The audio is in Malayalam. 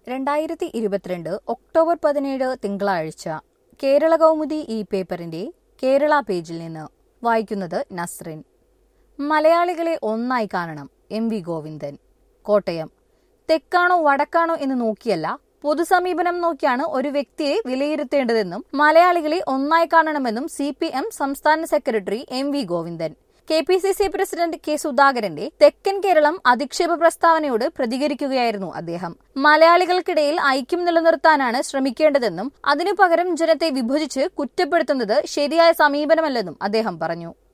2022 ഒക്ടോബർ 17 തിങ്കളാഴ്ച കേരള കൗമുദി ഈ പേപ്പറിന്റെ കേരള പേജിൽ നിന്ന് വായിക്കുന്നത് നസ്റിൻ. മലയാളികളെ ഒന്നായി കാണണം എം.വി. ഗോവിന്ദൻ. കോട്ടയം. തെക്കാണോ വടക്കാണോ എന്ന് നോക്കിയല്ല, പൊതുസമീപനം നോക്കിയാണ് ഒരു വ്യക്തിയെ വിലയിരുത്തേണ്ടതെന്നും മലയാളികളെ ഒന്നായി കാണണമെന്നും CPM സംസ്ഥാന secretary M V. Govindan. KPCC president K സുധാകരന്റെ തെക്കൻ കേരളം അധിക്ഷേപ പ്രസ്താവനയോട് പ്രതികരിക്കുകയായിരുന്നു അദ്ദേഹം. മലയാളികൾക്കിടയിൽ ഐക്യം നിലനിർത്താനാണ് ശ്രമിക്കേണ്ടതെന്നും അതിനു പകരം ജനത്തെ വിഭജിച്ച് കുറ്റപ്പെടുത്തുന്നത് ശരിയായ സമീപനമല്ലെന്നും അദ്ദേഹം പറഞ്ഞു.